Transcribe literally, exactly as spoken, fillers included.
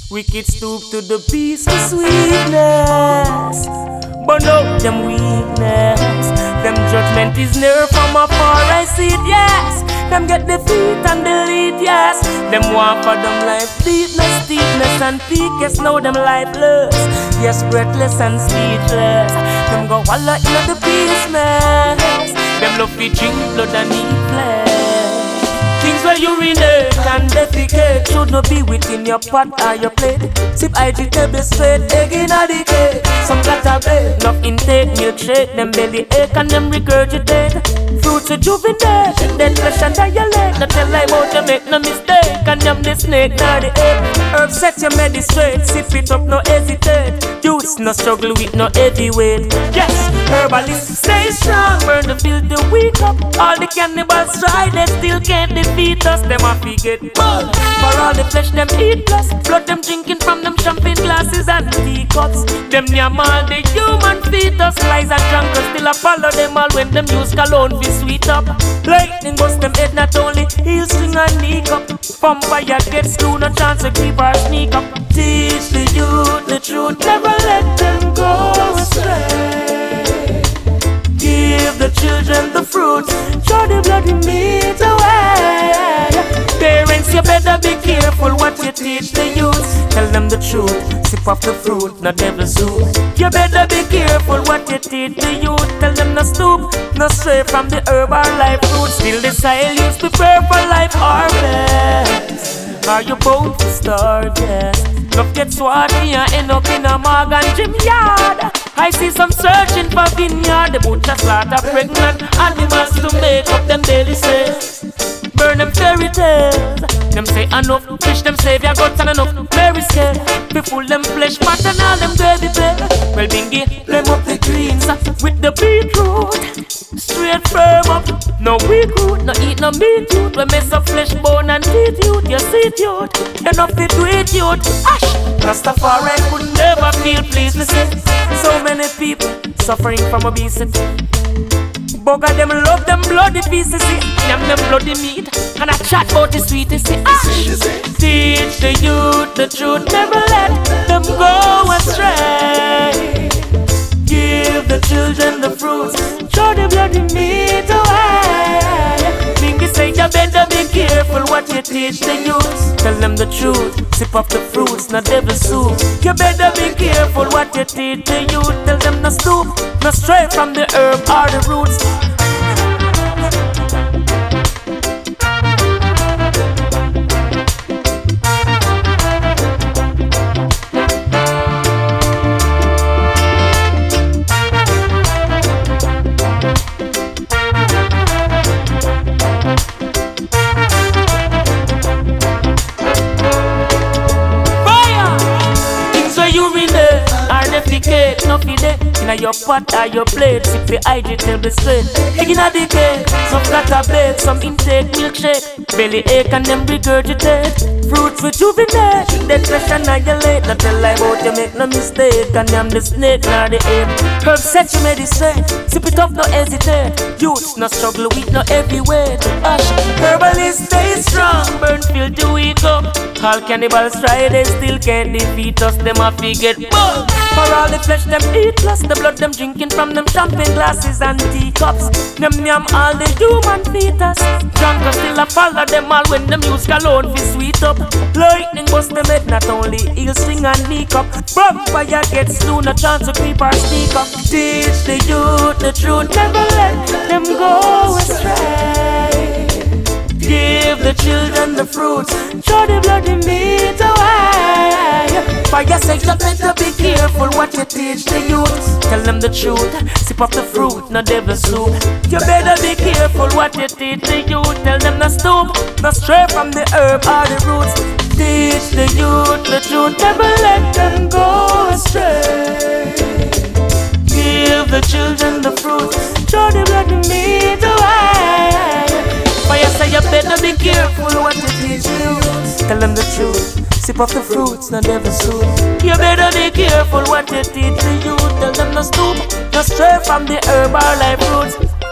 Wicked stoop to the beast for sweetness, but no them weakness. Them judgment is near from afar, I see it, yes. Them get defeat and delete, yes. Them want for them life deepness, deepness and peak, yes. Now them lifeless, yes, breathless and speechless. Them go wallow in the business. Them love to drink blood and eat flesh. Things where you urinate and defecate should not be within your pot or your plate. Sip I G table straight, egg in a decay. Some got a bed, enough intake, milkshake. Them belly ache and them regurgitate. Fruits are juvenile, dead flesh and dilate. Not tell I about you make no mistake. And them the snake, not the ape. Herb set your medistrate, sip it up, no hesitate. Juice, no struggle with no heavyweight. Yes, herbalists stay strong, burn the field the weak up. All the cannibals try, they still can't defeat us. Them a get bull. For all the flesh them eat plus blood them drinking from them champagne glasses and teacups. Them yam all the human fetus. Lies and drunkards still a follow them all when them use cologne fi sweet up. Lightning bust them head not only heel string and knee cup. Vampire gets through, no chance to creep or sneak up. Teach the youth the truth, never let them go astray. Give the children the fruit, show the bloody meat away. Parents, you better be careful what you teach the youth. Tell them the truth, sip off the fruit, not devil's soup. You better be careful what you teach the youth. Tell them no stoop, no stray from the herb or life fruit. Still the soil used to prepare for life harvest. Are you both to start, yes? Love get swarthy and end up in a Morgan gym yard. I see some searching for vineyard. The butcher slaughter pregnant animals to make up them daily sales. Burn them fairy tales. Them say enough fish, them save your guts and enough berry scale. Be full them flesh pot and all them gravy play. Well bingy, blame up the greens with the beetroot. Straight firm up, no weak root. No eat no meat youth. We mess up flesh, bone and teeth youth. You see it youth, enough fit to eat youth. Ash, Rastafari could never feel pleased. Listen, so many people suffering from obesity. Bugger them love them bloody pieces, see. Them them bloody meat, and I chat about the sweetest, see. Ash, teach the youth the truth, never let them go astray. Give the children the fruits, show the bloody meat away. Bingy say you better be careful what you teach the youth. Tell them the truth, sip off the fruits, not devil's soup. You better be careful what you teach the youth. Tell them no stoop, no stray from the herb or the roots. No feed it in your pot or your plate. Sip the I G table straight. Egg in a decay, some flat bake, some intake milkshake. Belly ache and them regurgitate. Fruits rejuvenate, dead flesh annihilate. Not tell lie about you make no mistake. And them the snake nor the ape. Herb set you medicine, sip it up no hesitate. Youth no struggle with no heavy weight. Ash, herbalists stay strong, burn feel to wake up. All cannibals try, they still can't defeat us. Them a forget bull. For all the flesh them eat plus the blood them drinking from them champagne glasses and teacups. Them yam all the human fetus. Drunkers still a follow them all when them use cologne fi sweet up. Lightning bust them head, not only heel string and knee cup. Vampire gets through, no chance to creep or sneak up. Teach the youth the truth, never let them go astray. Give the children the fruits, show the bloody meat away. Fire say you better be careful what you teach the youth. Tell them the truth, sip off the fruit, no devil's soup. You better be careful what you teach the youth. Tell them no stoop, no stray from the herb or the roots. Teach the youth the truth, never let them go astray. Give the children the fruit, show the bloody meat away. Fire say you better be careful what you teach the youth. Tell them the truth, sip off the fruits, no devil's soup. You better be careful what you teach the youth. Tell them no stoop, no stray from the herb or life roots.